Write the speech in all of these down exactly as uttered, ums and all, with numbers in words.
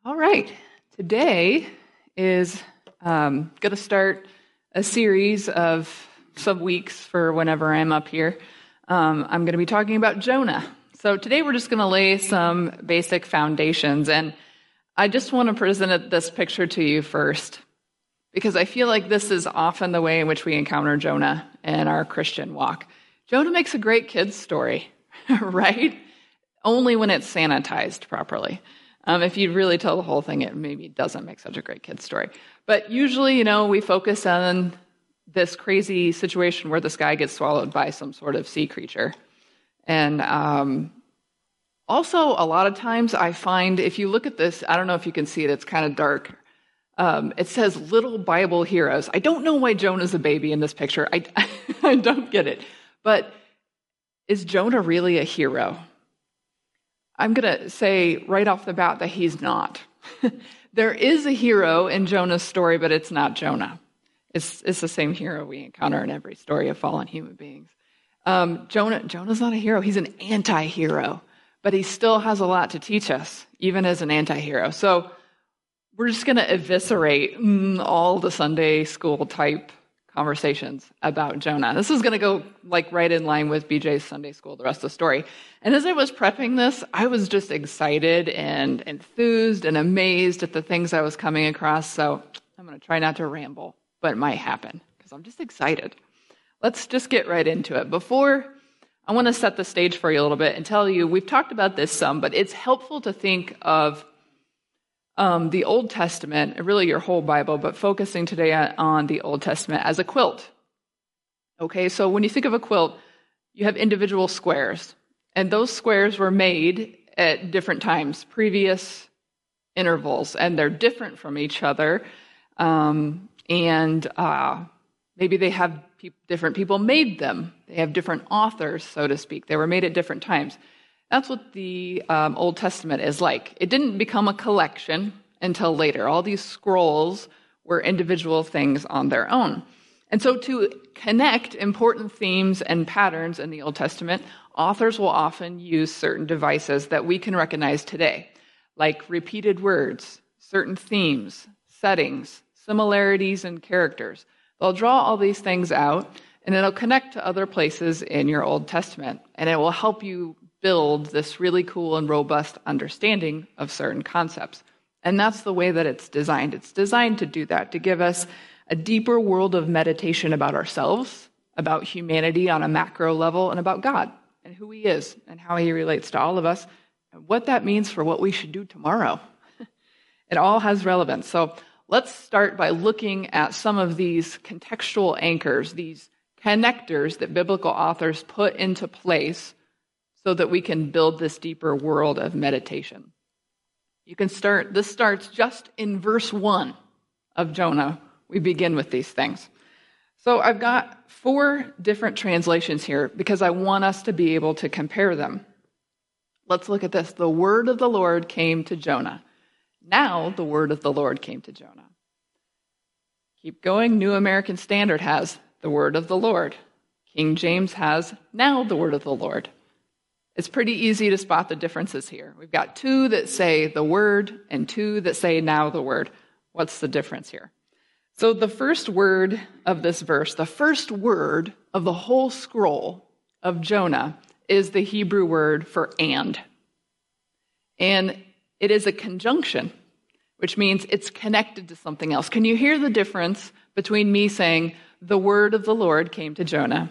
All right, today is um, going to start a series of some weeks for whenever I'm up here. Um, I'm going to be talking about Jonah. So today we're just going to lay some basic foundations, and I just want to present this picture to you first, because I feel like this is often the way in which we encounter Jonah in our Christian walk. Jonah makes a great kid's story, right? Only when it's sanitized properly. Um, if you really tell the whole thing, it maybe doesn't make such a great kid's story. But usually, you know, we focus on this crazy situation where this guy gets swallowed by some sort of sea creature. And um, also, a lot of times I find, if you look at this, I don't know if you can see it, it's kind of dark. Um, it says little Bible heroes. I don't know why Jonah's a baby in this picture. I, I don't get it. But is Jonah really a hero? I'm going to say right off the bat that he's not. There is a hero in Jonah's story, but it's not Jonah. It's, it's the same hero we encounter in every story of fallen human beings. Um, Jonah, Jonah's not a hero. He's an anti-hero, but he still has a lot to teach us, even as an anti-hero. So we're just going to eviscerate mm, all the Sunday school type conversations about Jonah. This is going to go like right in line with B J's Sunday school, the rest of the story. And as I was prepping this, I was just excited and enthused and amazed at the things I was coming across. So I'm going to try not to ramble, but it might happen because I'm just excited. Let's just get right into it. Before, I want to set the stage for you a little bit and tell you, we've talked about this some, but it's helpful to think of Um, the Old Testament, really your whole Bible, but focusing today on the Old Testament as a quilt. Okay, so when you think of a quilt, you have individual squares, and those squares were made at different times, previous intervals, and they're different from each other, um, and uh, maybe they have pe- different people made them. They have different authors, so to speak. They were made at different times. That's what the um, Old Testament is like. It didn't become a collection until later. All these scrolls were individual things on their own. And so to connect important themes and patterns in the Old Testament, authors will often use certain devices that we can recognize today, like repeated words, certain themes, settings, similarities, and characters. They'll draw all these things out, and it'll connect to other places in your Old Testament, and it will help you build this really cool and robust understanding of certain concepts. And that's the way that it's designed. It's designed to do that, to give us a deeper world of meditation about ourselves, about humanity on a macro level, and about God and who he is and how he relates to all of us and what that means for what we should do tomorrow. It all has relevance. So let's start by looking at some of these contextual anchors, these connectors that biblical authors put into place so that we can build this deeper world of meditation. You can start, this starts just in verse one of Jonah. We begin with these things. So I've got four different translations here because I want us to be able to compare them. Let's look at this. The word of the Lord came to Jonah. Now the word of the Lord came to Jonah. Keep going. New American Standard has the word of the Lord. King James has now the word of the Lord. It's pretty easy to spot the differences here. We've got two that say the word and two that say now the word. What's the difference here? So the first word of this verse, the first word of the whole scroll of Jonah is the Hebrew word for and. And it is a conjunction, which means it's connected to something else. Can you hear the difference between me saying the word of the Lord came to Jonah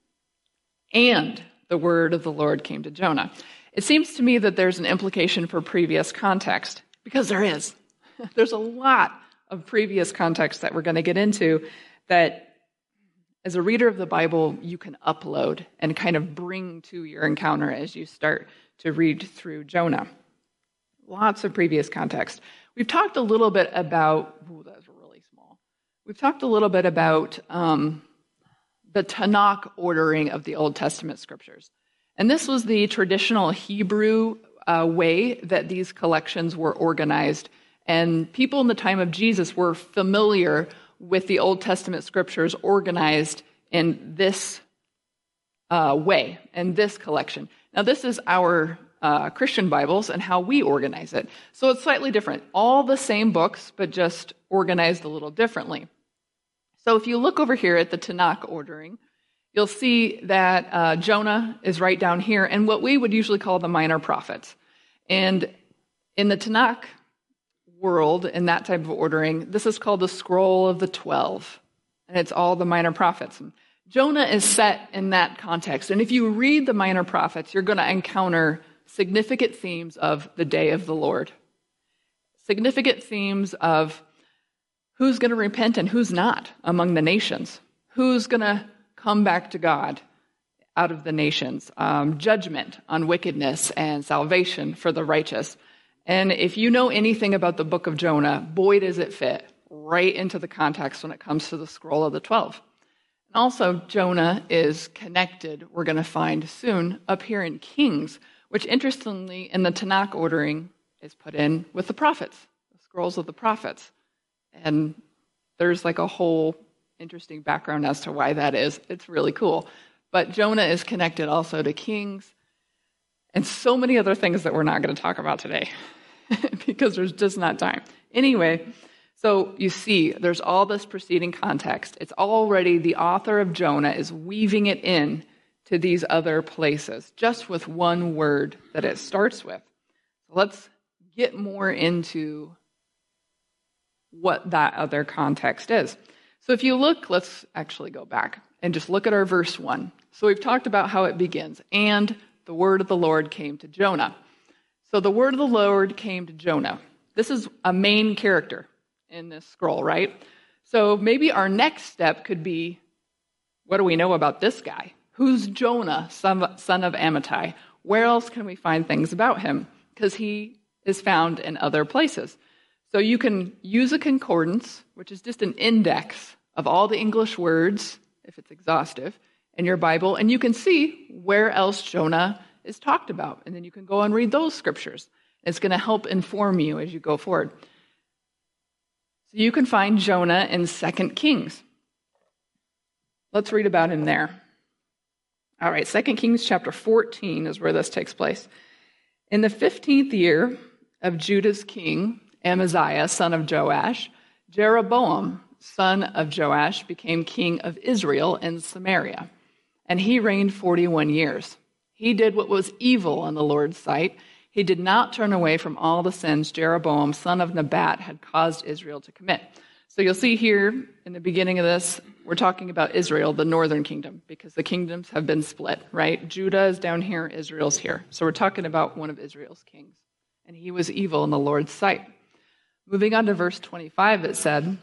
and the word of the Lord came to Jonah? It seems to me that there's an implication for previous context, because there is. There's a lot of previous context that we're going to get into that, as a reader of the Bible, you can upload and kind of bring to your encounter as you start to read through Jonah. Lots of previous context. We've talked a little bit about, ooh, that's really small. We've talked a little bit about um, the Tanakh ordering of the Old Testament scriptures. And this was the traditional Hebrew uh, way that these collections were organized. And people in the time of Jesus were familiar with the Old Testament scriptures organized in this uh, way, in this collection. Now, this is our uh, Christian Bibles and how we organize it. So it's slightly different. All the same books, but just organized a little differently. So if you look over here at the Tanakh ordering, you'll see that uh, Jonah is right down here, and what we would usually call the minor prophets. And in the Tanakh world, in that type of ordering, this is called the Scroll of the Twelve, and it's all the minor prophets. Jonah is set in that context, and if you read the minor prophets, you're going to encounter significant themes of the day of the Lord, significant themes of who's going to repent and who's not among the nations, who's going to come back to God out of the nations, um, judgment on wickedness and salvation for the righteous. And if you know anything about the book of Jonah, boy, does it fit right into the context when it comes to the Scroll of the Twelve. And also, Jonah is connected, we're going to find soon, up here in Kings, which interestingly in the Tanakh ordering is put in with the prophets, the scrolls of the prophets. And there's like a whole interesting background as to why that is. It's really cool. But Jonah is connected also to Kings and so many other things that we're not going to talk about today because there's just not time. Anyway, so you see there's all this preceding context. It's already the author of Jonah is weaving it in to these other places just with one word that it starts with. So let's get more into what that other context is. So if you look, let's actually go back and just look at our verse one. So we've talked about how it begins. And the word of the Lord came to Jonah. So the word of the Lord came to Jonah. This is a main character in this scroll, right? So maybe our next step could be, what do we know about this guy? Who's Jonah, son of Amittai? Where else can we find things about him? Because he is found in other places. So you can use a concordance, which is just an index of all the English words, if it's exhaustive, in your Bible, and you can see where else Jonah is talked about. And then you can go and read those scriptures. It's going to help inform you as you go forward. So you can find Jonah in Second Kings. Let's read about him there. All right, Second Kings chapter fourteen is where this takes place. In the fifteenth year of Judah's king, Amaziah, son of Joash, Jeroboam, son of Joash, became king of Israel in Samaria, and he reigned forty-one years. He did what was evil in the Lord's sight. He did not turn away from all the sins Jeroboam, son of Nebat, had caused Israel to commit. So you'll see here in the beginning of this, we're talking about Israel, the northern kingdom, because the kingdoms have been split, right? Judah is down here, Israel's here. So we're talking about one of Israel's kings, and he was evil in the Lord's sight. Moving on to verse twenty-five, it said,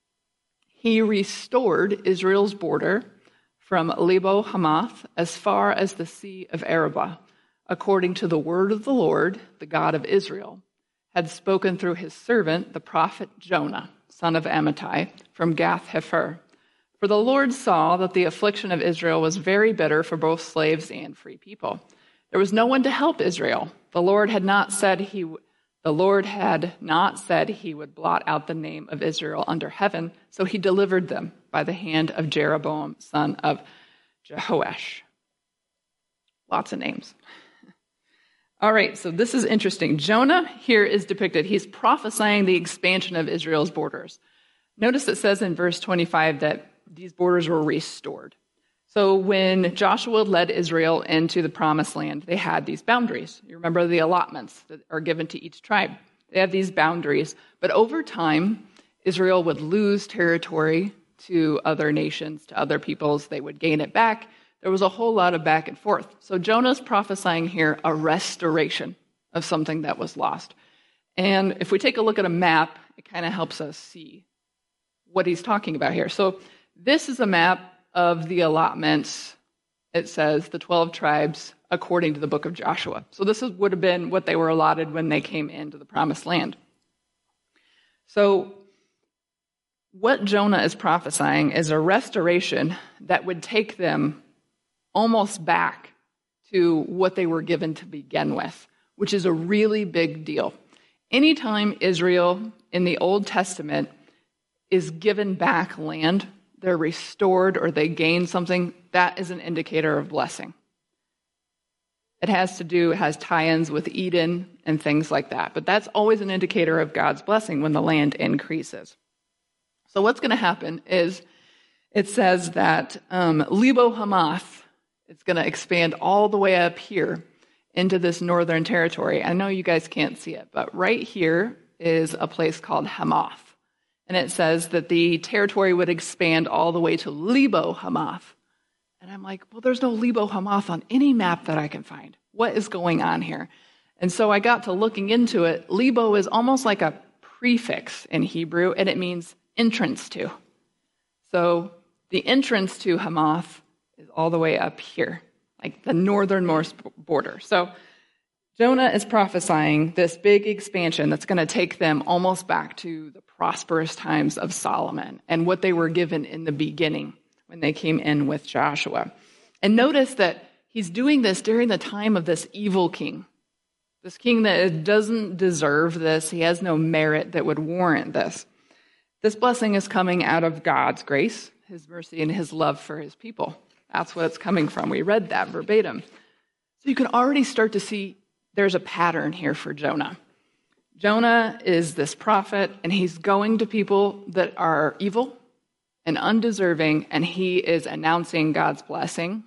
he restored Israel's border from Lebo Hamath as far as the Sea of Arabah, according to the word of the Lord, the God of Israel, had spoken through his servant, the prophet Jonah, son of Amittai, from Gath-Hepher. For the Lord saw that the affliction of Israel was very bitter for both slaves and free people. There was no one to help Israel. The Lord had not said he would. The Lord had not said he would blot out the name of Israel under heaven, so he delivered them by the hand of Jeroboam, son of Jehoash. Lots of names. All right, so this is interesting. Jonah here is depicted. He's prophesying the expansion of Israel's borders. Notice it says in verse twenty-five that these borders were restored. So when Joshua led Israel into the promised land, they had these boundaries. You remember the allotments that are given to each tribe. They have these boundaries. But over time, Israel would lose territory to other nations, to other peoples. They would gain it back. There was a whole lot of back and forth. So Jonah's prophesying here a restoration of something that was lost. And if we take a look at a map, it kind of helps us see what he's talking about here. So this is a map of the allotments. It says the twelve tribes according to the book of Joshua. So this is, would have been what they were allotted when they came into the promised land. So what Jonah is prophesying is a restoration that would take them almost back to what they were given to begin with, which is a really big deal. Anytime Israel in the Old Testament is given back land, they're restored or they gain something, that is an indicator of blessing. It has to do, it has tie-ins with Eden and things like that. But that's always an indicator of God's blessing when the land increases. So what's going to happen is it says that um, Lebo Hamath is going to expand all the way up here into this northern territory. I know you guys can't see it, but right here is a place called Hamath. And it says that the territory would expand all the way to Lebo Hamath. And I'm like, well, there's no Lebo Hamath on any map that I can find. What is going on here? And so I got to looking into it. Lebo is almost like a prefix in Hebrew, and it means entrance to. So the entrance to Hamath is all the way up here, like the northernmost border. So Jonah is prophesying this big expansion that's going to take them almost back to the prosperous times of Solomon and what they were given in the beginning when they came in with Joshua. And notice that he's doing this during the time of this evil king, this king that doesn't deserve this. He has no merit that would warrant this. This blessing is coming out of God's grace, his mercy, and his love for his people. That's what it's coming from. We read that verbatim. So you can already start to see there's a pattern here for Jonah. Jonah is this prophet, and he's going to people that are evil and undeserving, and he is announcing God's blessing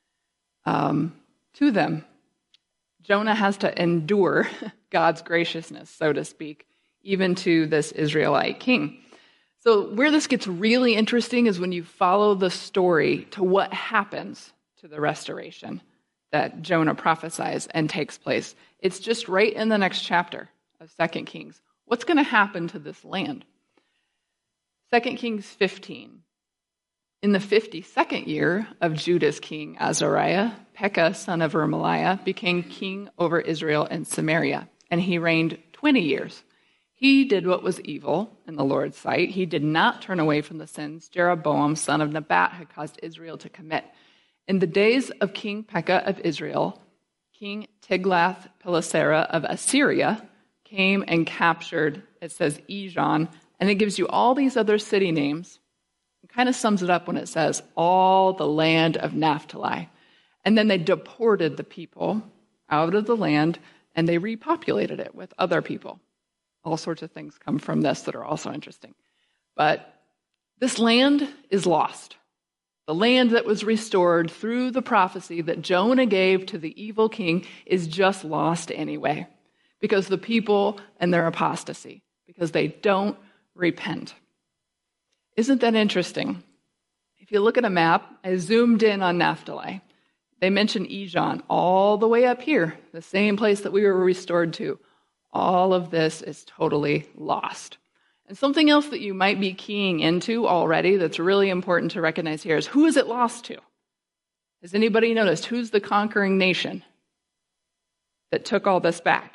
um, to them. Jonah has to endure God's graciousness, so to speak, even to this Israelite king. So where this gets really interesting is when you follow the story to what happens to the restoration that Jonah prophesies and takes place. It's just right in the next chapter of Second Kings. What's going to happen to this land? Second Kings fifteen. In the fifty-second year of Judah's king Azariah, Pekah, son of Remaliah, became king over Israel and Samaria, and he reigned twenty years. He did what was evil in the Lord's sight. He did not turn away from the sins Jeroboam, son of Nebat, had caused Israel to commit. In the days of King Pekah of Israel, King Tiglath-Pileser of Assyria came and captured, it says, Ijon, and it gives you all these other city names. It kind of sums it up when it says, all the land of Naphtali. And then they deported the people out of the land, and they repopulated it with other people. All sorts of things come from this that are also interesting. But this land is lost. The land that was restored through the prophecy that Jonah gave to the evil king is just lost anyway, because the people and their apostasy, because they don't repent. Isn't that interesting? If you look at a map, I zoomed in on Naphtali. They mention Ijon all the way up here, the same place that we were restored to. All of this is totally lost. And something else that you might be keying into already that's really important to recognize here is, who is it lost to? Has anybody noticed who's the conquering nation that took all this back?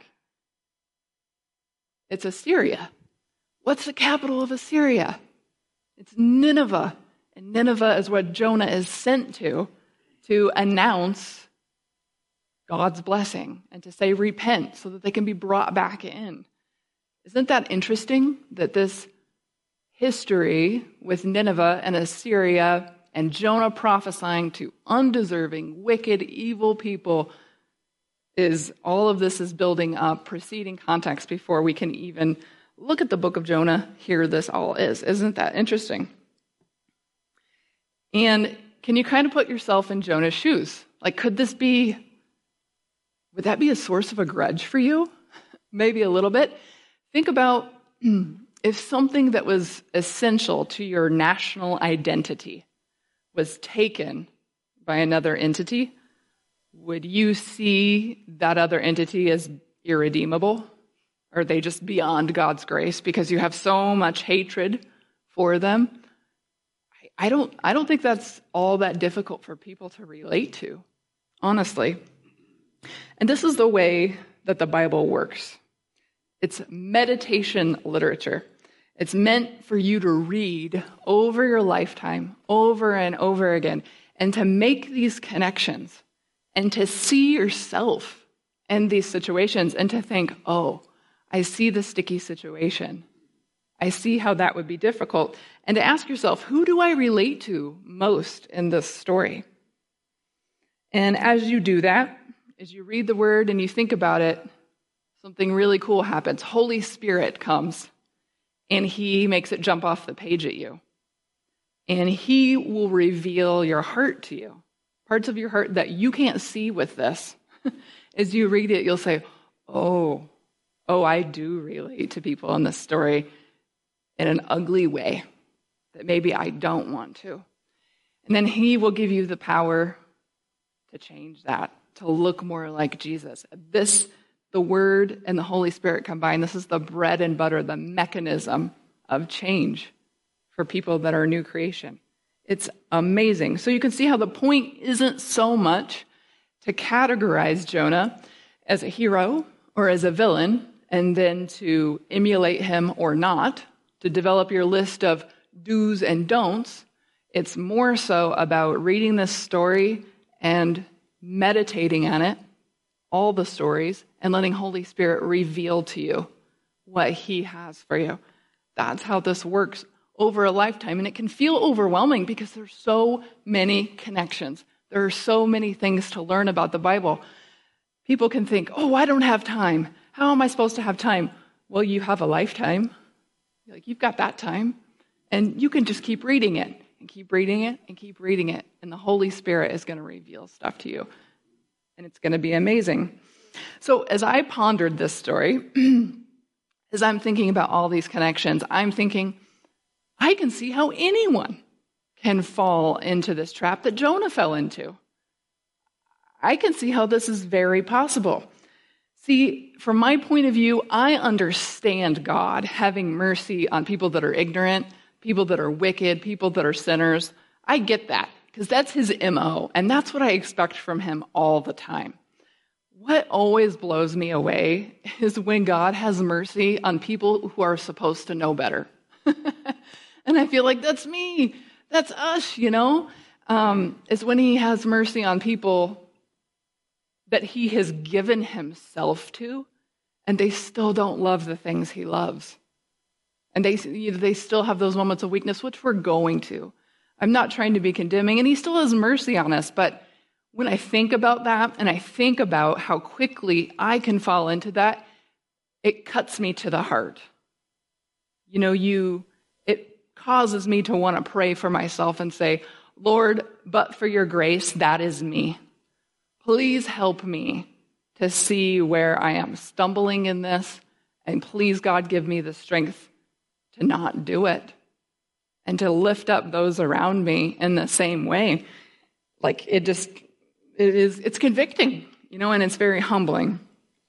It's Assyria. What's the capital of Assyria? It's Nineveh. And Nineveh is what Jonah is sent to, to announce God's blessing and to say repent so that they can be brought back in. Isn't that interesting that this history with Nineveh and Assyria and Jonah prophesying to undeserving, wicked, evil people is all of this is building up preceding context before we can even look at the book of Jonah, here this all is. Isn't that interesting? And can you kind of put yourself in Jonah's shoes? Like, could this be, would that be a source of a grudge for you? Maybe a little bit. Think about if something that was essential to your national identity was taken by another entity, would you see that other entity as irredeemable? Are they just beyond God's grace because you have so much hatred for them? I don't, I don't think that's all that difficult for people to relate to, honestly. And this is the way that the Bible works. It's meditation literature. It's meant for you to read over your lifetime, over and over again, and to make these connections and to see yourself in these situations and to think, oh, I see the sticky situation. I see how that would be difficult. And to ask yourself, who do I relate to most in this story? And as you do that, as you read the word and you think about it, something really cool happens. Holy Spirit comes, and he makes it jump off the page at you. And he will reveal your heart to you, parts of your heart that you can't see with this. As you read it, you'll say, oh, oh, I do relate to people in this story in an ugly way that maybe I don't want to. And then he will give you the power to change that, to look more like Jesus. This, the Word and the Holy Spirit combined, this is the bread and butter, the mechanism of change for people that are new creation. It's amazing. So you can see how the point isn't so much to categorize Jonah as a hero or as a villain, and then to emulate him or not, to develop your list of do's and don'ts. It's more so about reading this story and meditating on it, all the stories, and letting Holy Spirit reveal to you what he has for you. That's how this works over a lifetime. And it can feel overwhelming because there's so many connections. There are so many things to learn about the Bible. People can think, oh, I don't have time. How am I supposed to have time? Well, you have a lifetime. Like, you've got that time. And you can just keep reading it and keep reading it and keep reading it. And the Holy Spirit is going to reveal stuff to you. And it's going to be amazing. So as I pondered this story, as I'm thinking about all these connections, I'm thinking, I can see how anyone can fall into this trap that Jonah fell into. I can see how this is very possible. See, from my point of view, I understand God having mercy on people that are ignorant, people that are wicked, people that are sinners. I get that, because that's his M O, and that's what I expect from him all the time. What always blows me away is when God has mercy on people who are supposed to know better. And I feel like that's me. That's us, you know? Um, it's when he has mercy on people that he has given himself to, and they still don't love the things he loves. And they, you know, they still have those moments of weakness, which we're going to. I'm not trying to be condemning, and he still has mercy on us. But when I think about that, and I think about how quickly I can fall into that, it cuts me to the heart. You know, you... it causes me to want to pray for myself and say, Lord, but for your grace, that is me. Please help me to see where I am stumbling in this, and please, God, give me the strength to not do it and to lift up those around me in the same way. Like, it just, it is, it's convicting, you know, and it's very humbling.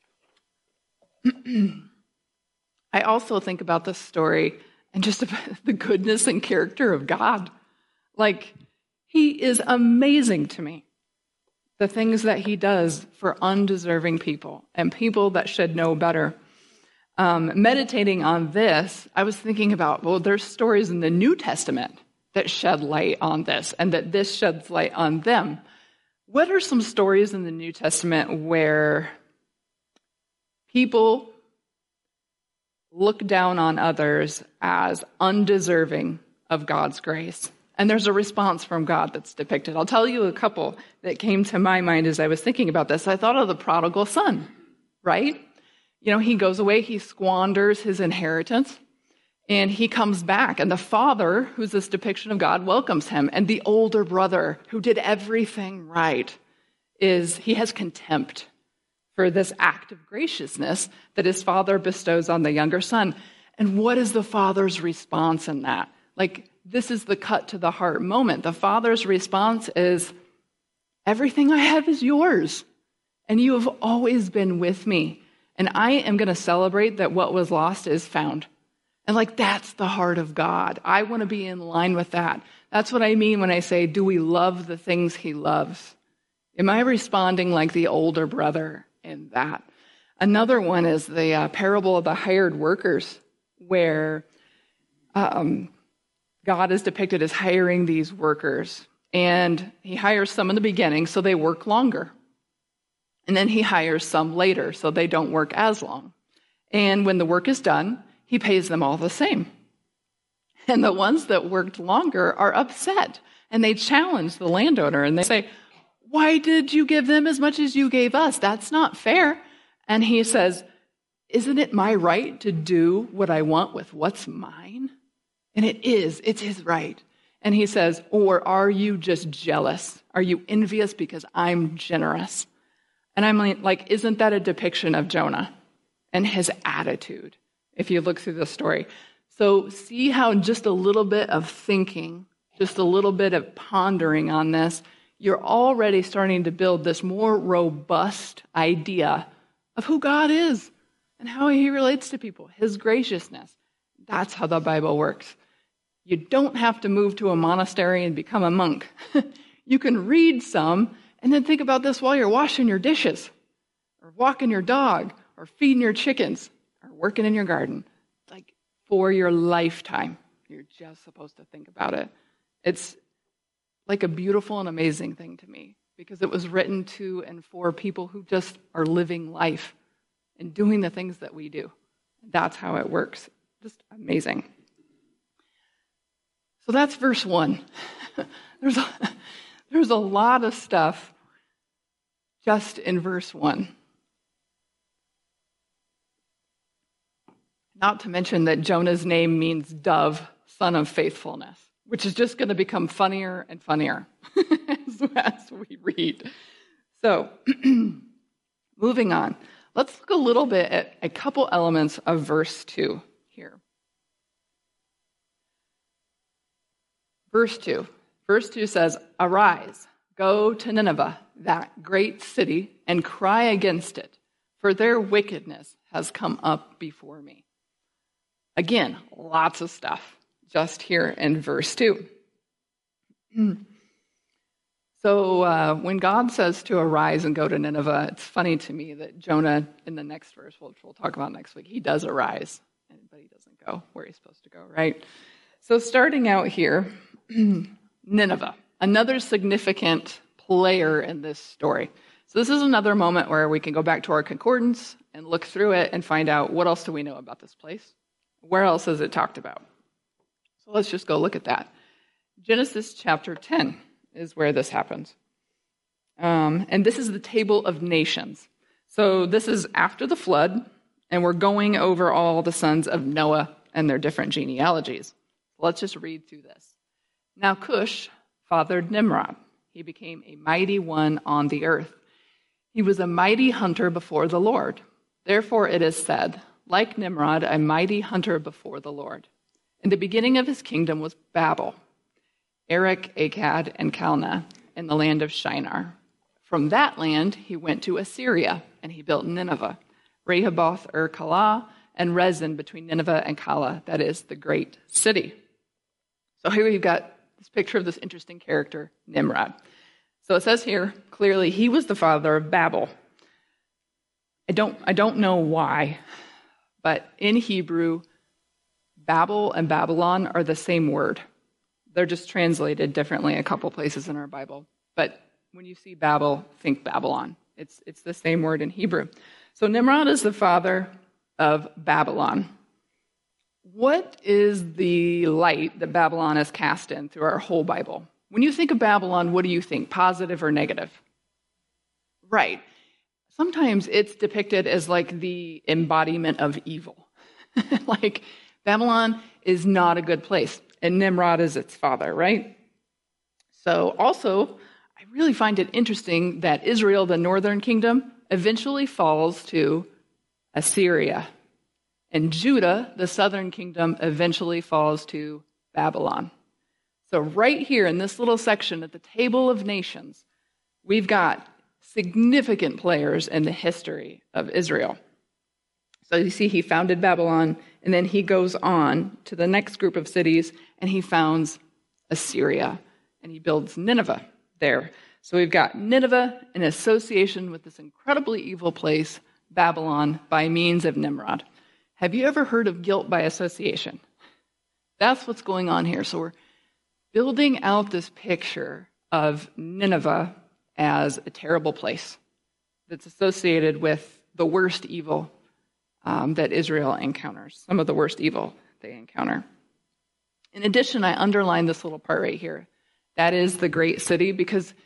I also think about this story and just about the goodness and character of God. Like, he is amazing to me. The things that he does for undeserving people and people that should know better. Um, meditating on this, I was thinking about, well, there's stories in the New Testament that shed light on this, and that this sheds light on them. What are some stories in the New Testament where people look down on others as undeserving of God's grace? And there's a response from God that's depicted. I'll tell you a couple that came to my mind as I was thinking about this. I thought of the prodigal son, right? You know, he goes away, he squanders his inheritance, and he comes back. And the father, who's this depiction of God, welcomes him. And the older brother, who did everything right, is he has contempt for this act of graciousness that his father bestows on the younger son. And what is the father's response in that? Like, this is the cut to the heart moment. The father's response is, everything I have is yours, and you have always been with me, and I am going to celebrate that what was lost is found. And like, that's the heart of God. I want to be in line with that. That's what I mean when I say, do we love the things he loves? Am I responding like the older brother in that? Another one is the uh, parable of the hired workers, where um, God is depicted as hiring these workers. And he hires some in the beginning so they work longer. And then he hires some later so they don't work as long. And when the work is done, he pays them all the same. And the ones that worked longer are upset. And they challenge the landowner and they say, why did you give them as much as you gave us? That's not fair. And he says, isn't it my right to do what I want with what's mine? And it is. It's his right. And he says, or are you just jealous? Are you envious because I'm generous? And I'm like, isn't that a depiction of Jonah and his attitude, if you look through the story? So see how just a little bit of thinking, just a little bit of pondering on this, you're already starting to build this more robust idea of who God is and how he relates to people, his graciousness. That's how the Bible works. You don't have to move to a monastery and become a monk. You can read some and then think about this while you're washing your dishes or walking your dog or feeding your chickens or working in your garden. Like for your lifetime, you're just supposed to think about it. It's like a beautiful and amazing thing to me because it was written to and for people who just are living life and doing the things that we do. That's how it works. Just amazing. So that's verse one. there's, a, there's a lot of stuff just in verse one. Not to mention that Jonah's name means dove, son of faithfulness, which is just going to become funnier and funnier as we read. So, moving on. Let's look a little bit at a couple elements of verse two here. Verse two. Verse two says, arise, go to Nineveh, that great city, and cry against it, for their wickedness has come up before me. Again, lots of stuff just here in verse two. So uh, when God says to arise and go to Nineveh, it's funny to me that Jonah, in the next verse, which we'll talk about next week, he does arise, but he doesn't go where he's supposed to go, right? So starting out here, Nineveh, another significant player in this story. So this is another moment where we can go back to our concordance and look through it and find out what else do we know about this place? Where else is it talked about? So let's just go look at that. Genesis chapter ten is where this happens. Um, and this is the table of nations. So this is after the flood, and we're going over all the sons of Noah and their different genealogies. Let's just read through this. Now Cush fathered Nimrod. He became a mighty one on the earth. He was a mighty hunter before the Lord. Therefore it is said, like Nimrod, a mighty hunter before the Lord. In the beginning of his kingdom was Babel, Erech, Akkad, and Calneh in the land of Shinar. From that land he went to Assyria, and he built Nineveh, Rehoboth, Ur Calah, and Rezin between Nineveh and Calah, that is the great city. So here we've got this picture of this interesting character, Nimrod. So it says here, clearly, he was the father of Babel. I don't, I don't know why, but in Hebrew, Babel and Babylon are the same word. They're just translated differently a couple places in our Bible. But when you see Babel, think Babylon. It's, it's the same word in Hebrew. So Nimrod is the father of Babylon. What is the light that Babylon is cast in through our whole Bible? When you think of Babylon, what do you think, positive or negative? Right. Sometimes it's depicted as like the embodiment of evil. Like Babylon is not a good place, and Nimrod is its father, right? So also, I really find it interesting that Israel, the northern kingdom, eventually falls to Assyria. And Judah, the southern kingdom, eventually falls to Babylon. So right here in this little section at the Table of Nations, we've got significant players in the history of Israel. So you see he founded Babylon, and then he goes on to the next group of cities, and he founds Assyria, and he builds Nineveh there. So we've got Nineveh in association with this incredibly evil place, Babylon, by means of Nimrod. Have you ever heard of guilt by association? That's what's going on here. So we're building out this picture of Nineveh as a terrible place that's associated with the worst evil um, that Israel encounters, some of the worst evil they encounter. In addition, I underlined this little part right here. That is the great city, because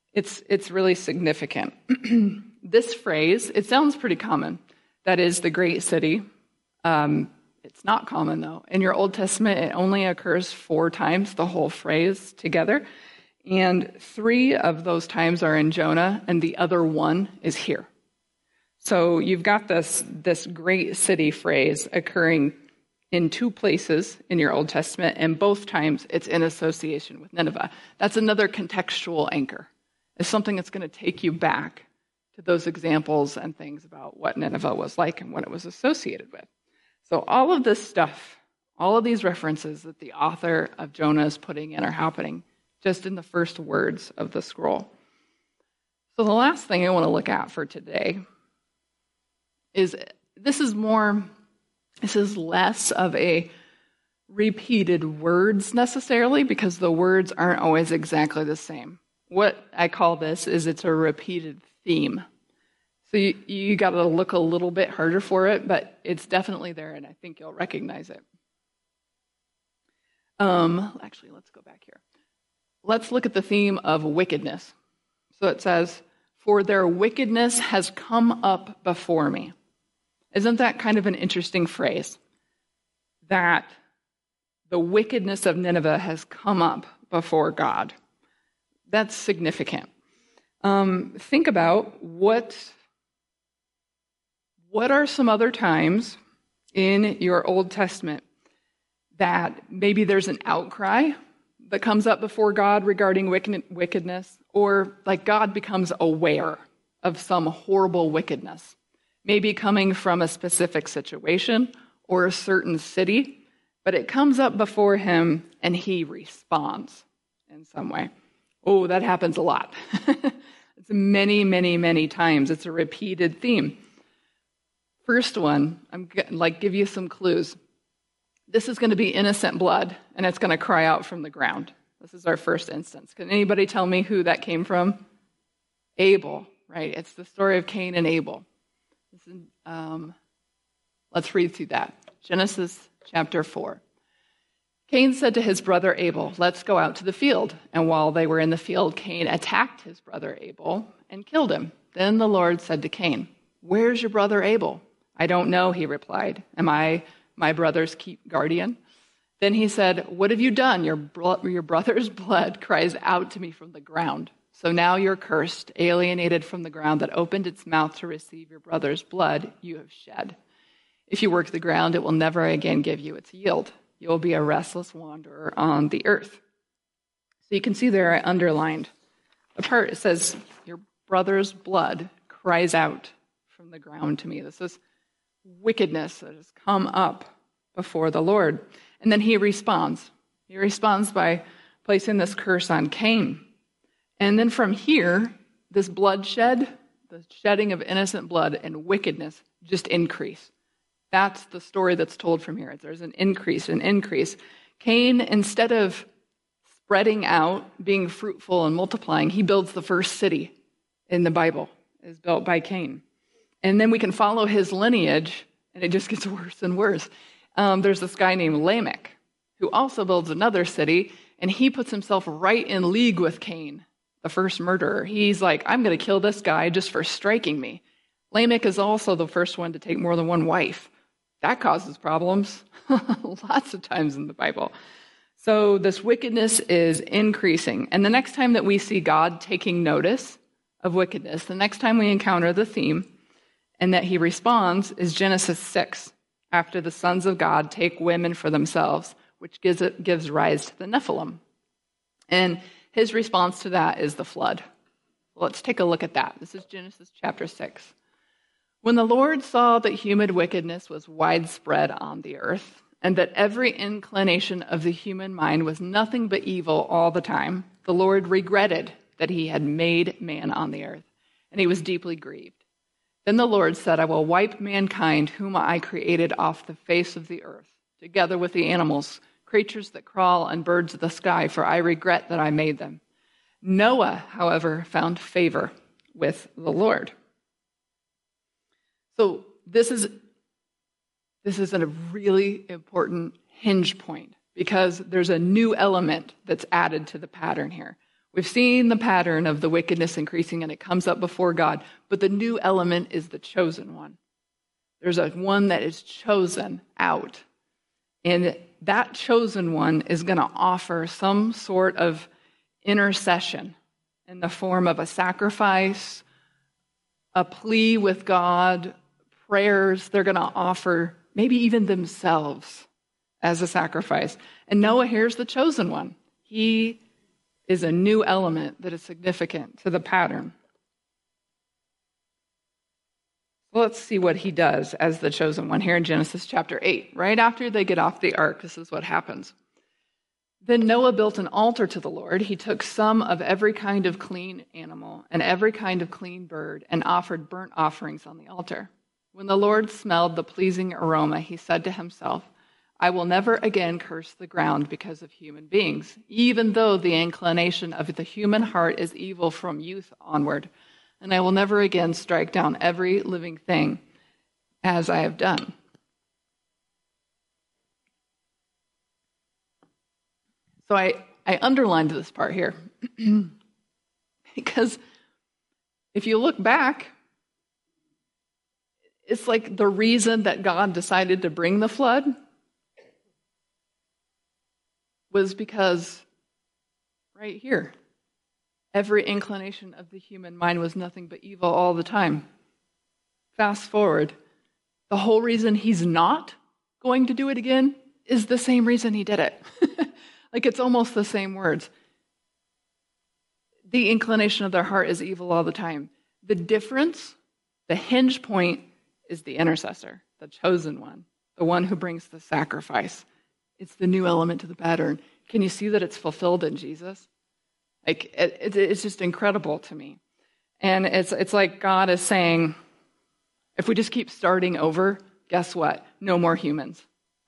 It's, it's really significant. This phrase, it sounds pretty common. That is the great city. Um, it's not common, though. In your Old Testament, it only occurs four times, the whole phrase together. And three of those times are in Jonah, and the other one is here. So you've got this, this great city phrase occurring in two places in your Old Testament, and both times it's in association with Nineveh. That's another contextual anchor. It's something that's going to take you back to those examples and things about what Nineveh was like and what it was associated with. So all of this stuff, all of these references that the author of Jonah is putting in are happening just in the first words of the scroll. So the last thing I want to look at for today is this is more, this is less of a repeated words necessarily, because the words aren't always exactly the same. What I call this is it's a repeated theme. So you, you got to look a little bit harder for it, but it's definitely there, and I think you'll recognize it. Um, actually, let's go back here. Let's look at the theme of wickedness. So it says, "For their wickedness has come up before me." Isn't that kind of an interesting phrase? That the wickedness of Nineveh has come up before God. That's significant. Um, think about what, what are some other times in your Old Testament that maybe there's an outcry that comes up before God regarding wickedness, or like God becomes aware of some horrible wickedness, maybe coming from a specific situation or a certain city, but it comes up before him and he responds in some way. Oh, that happens a lot. It's many, many, many times. It's a repeated theme. First one, I'm going to like give you some clues. This is going to be innocent blood, and it's going to cry out from the ground. This is our first instance. Can anybody tell me who that came from? Abel, right? It's the story of Cain and Abel. This is, um, let's read through that. Genesis chapter four. Cain said to his brother Abel, "Let's go out to the field." And while they were in the field, Cain attacked his brother Abel and killed him. Then the Lord said to Cain, "Where's your brother Abel?" "I don't know," he replied. "Am I my brother's keep guardian?" Then he said, "What have you done? Your, bro- your brother's blood cries out to me from the ground. So now you're cursed, alienated from the ground that opened its mouth to receive your brother's blood you have shed. If you work the ground, it will never again give you its yield. You will be a restless wanderer on the earth." So you can see there I underlined the part. It says, your brother's blood cries out from the ground to me. This is wickedness that has come up before the Lord. And then he responds. He responds by placing this curse on Cain. And then from here, this bloodshed, the shedding of innocent blood and wickedness just increase. That's the story that's told from here. There's an increase, an increase. Cain, instead of spreading out, being fruitful and multiplying, he builds the first city in the Bible. Is built by Cain. And then we can follow his lineage, and it just gets worse and worse. Um, there's this guy named Lamech, who also builds another city, and he puts himself right in league with Cain, the first murderer. He's like, I'm going to kill this guy just for striking me. Lamech is also the first one to take more than one wife. That causes problems lots of times in the Bible. So this wickedness is increasing. And the next time that we see God taking notice of wickedness, the next time we encounter the theme and that he responds is Genesis six, after the sons of God take women for themselves, which gives, it, gives rise to the Nephilim. And his response to that is the flood. Let's take a look at that. This is Genesis chapter six. When the Lord saw that human wickedness was widespread on the earth, and that every inclination of the human mind was nothing but evil all the time, the Lord regretted that he had made man on the earth, and he was deeply grieved. Then the Lord said, I will wipe mankind whom I created off the face of the earth, together with the animals, creatures that crawl, and birds of the sky, for I regret that I made them. Noah, however, found favor with the Lord. So this is this is a really important hinge point, because there's a new element that's added to the pattern here. We've seen the pattern of the wickedness increasing, and it comes up before God. But the new element is the chosen one. There's a one that is chosen out. And that chosen one is going to offer some sort of intercession in the form of a sacrifice, a plea with God, prayers. They're going to offer maybe even themselves as a sacrifice. And Noah here's the chosen one. He is a new element that is significant to the pattern. Let's see what he does as the chosen one here in Genesis chapter eight. Right after they get off the ark, this is what happens. Then Noah built an altar to the Lord. He took some of every kind of clean animal and every kind of clean bird and offered burnt offerings on the altar. When the Lord smelled the pleasing aroma, he said to himself, I will never again curse the ground because of human beings, even though the inclination of the human heart is evil from youth onward. And I will never again strike down every living thing as I have done. So I, I underlined this part here because if you look back, it's like the reason that God decided to bring the flood was because right here, every inclination of the human mind was nothing but evil all the time. Fast forward, the whole reason he's not going to do it again is the same reason he did it. Like it's almost the same words. The inclination of their heart is evil all the time. The difference, the hinge point, is the intercessor, the chosen one, the one who brings the sacrifice. It's the new element to the pattern. Can you see that it's fulfilled in Jesus? Like it, it, it's just incredible to me. And it's it's like God is saying, if we just keep starting over, guess what? No more humans.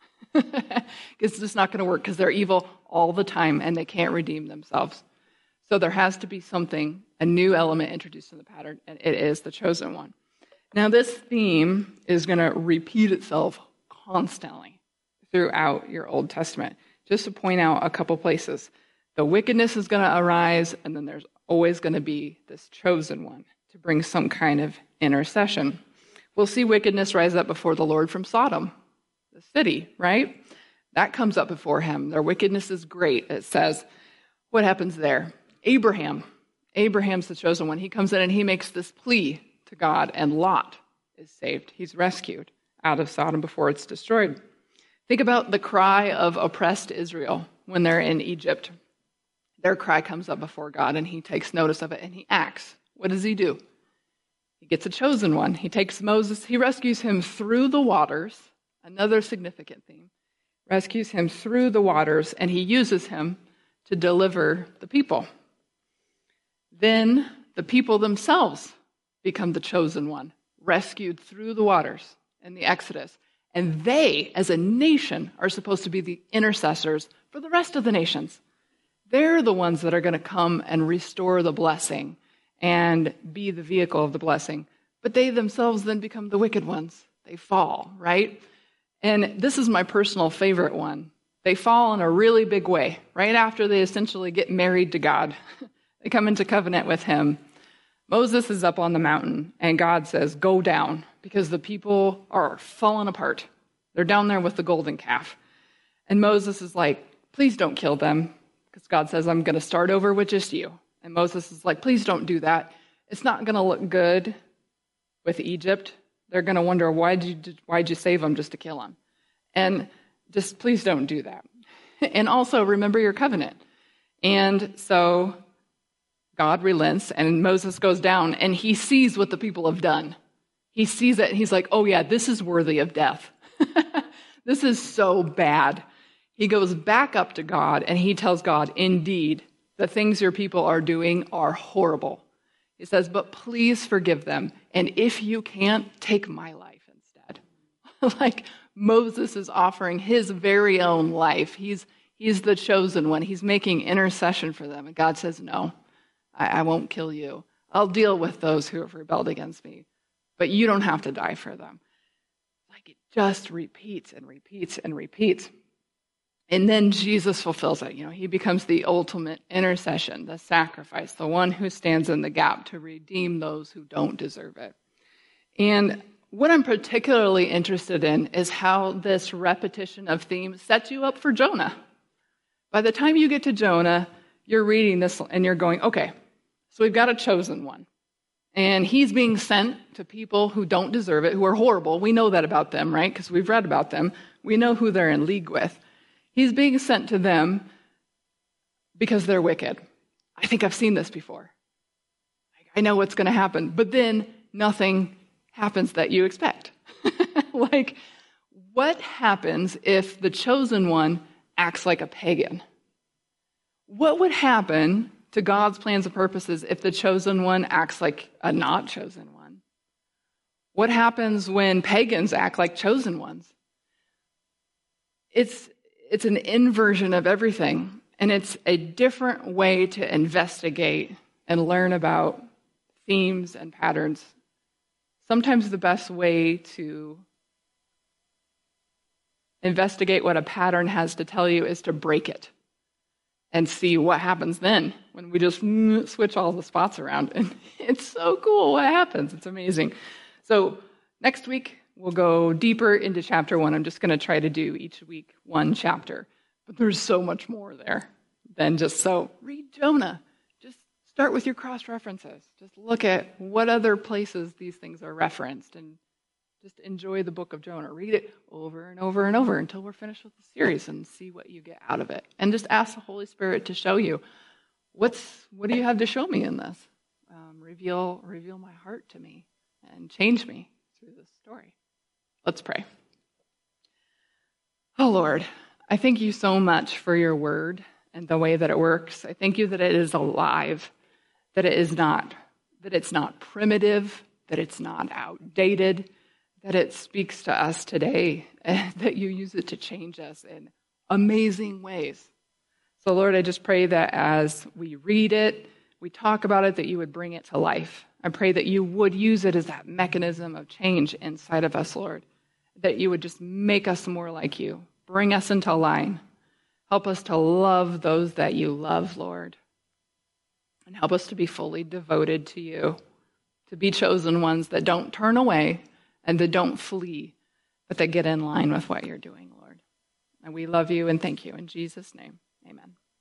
It's just not going to work because they're evil all the time and they can't redeem themselves. So there has to be something, a new element introduced in the pattern, and it is the chosen one. Now this theme is going to repeat itself constantly throughout your Old Testament. Just to point out a couple places. The wickedness is going to arise, and then there's always going to be this chosen one to bring some kind of intercession. We'll see wickedness rise up before the Lord from Sodom, the city, right? That comes up before him. Their wickedness is great, it says. What happens there? Abraham. Abraham's the chosen one. He comes in and he makes this plea to God, and Lot is saved. He's rescued out of Sodom before it's destroyed. Think about the cry of oppressed Israel when they're in Egypt. Their cry comes up before God, and he takes notice of it, and he acts. What does he do? He gets a chosen one. He takes Moses. He rescues him through the waters, another significant theme. Rescues him through the waters, and he uses him to deliver the people. Then the people themselves become the chosen one, rescued through the waters in the Exodus. And they, as a nation, are supposed to be the intercessors for the rest of the nations. They're the ones that are going to come and restore the blessing and be the vehicle of the blessing. But they themselves then become the wicked ones. They fall, right? And this is my personal favorite one. They fall in a really big way. Right after they essentially get married to God, they come into covenant with him. Moses is up on the mountain, and God says, go down, because the people are falling apart. They're down there with the golden calf. And Moses is like, please don't kill them, because God says, I'm going to start over with just you. And Moses is like, please don't do that. It's not going to look good with Egypt. They're going to wonder, why'd you, why'd you save them just to kill them? And just please don't do that. And also remember your covenant. And so God relents, and Moses goes down, and he sees what the people have done. He sees it, and he's like, oh yeah, this is worthy of death. This is so bad. He goes back up to God, and he tells God, indeed, the things your people are doing are horrible. He says, but please forgive them, and if you can't, take my life instead. Like Moses is offering his very own life. He's, he's the chosen one. He's making intercession for them, and God says, no. I, I won't kill you. I'll deal with those who have rebelled against me, but you don't have to die for them. Like it just repeats and repeats and repeats. And then Jesus fulfills it. You know, he becomes the ultimate intercession, the sacrifice, the one who stands in the gap to redeem those who don't deserve it. And what I'm particularly interested in is how this repetition of themes sets you up for Jonah. By the time you get to Jonah, you're reading this and you're going, okay, so we've got a chosen one. And he's being sent to people who don't deserve it, who are horrible. We know that about them, right? Because we've read about them. We know who they're in league with. He's being sent to them because they're wicked. I think I've seen this before. I know what's going to happen. But then nothing happens that you expect. Like, what happens if the chosen one acts like a pagan? What would happen to God's plans and purposes if the chosen one acts like a not chosen one? What happens when pagans act like chosen ones? It's It's an inversion of everything, and it's a different way to investigate and learn about themes and patterns. Sometimes the best way to investigate what a pattern has to tell you is to break it and see what happens then when we just switch all the spots around. And it's so cool what happens. It's amazing. So next week, we'll go deeper into chapter one. I'm just going to try to do each week one chapter. But there's so much more there than just so. Read Jonah. Just start with your cross-references. Just look at what other places these things are referenced and just enjoy the book of Jonah. Read it over and over and over until we're finished with the series and see what you get out of it. And just ask the Holy Spirit to show you, what's what do you have to show me in this? Um, reveal, reveal my heart to me and change me through this story. Let's pray. Oh, Lord, I thank you so much for your word and the way that it works. I thank you that it is alive, that it is not, that it's not primitive, that it's not outdated, that it speaks to us today, and that you use it to change us in amazing ways. So, Lord, I just pray that as we read it, we talk about it, that you would bring it to life. I pray that you would use it as that mechanism of change inside of us, Lord. That you would just make us more like you. Bring us into line. Help us to love those that you love, Lord. And help us to be fully devoted to you. To be chosen ones that don't turn away and that don't flee, but that get in line with what you're doing, Lord. And we love you and thank you. In Jesus' name, amen.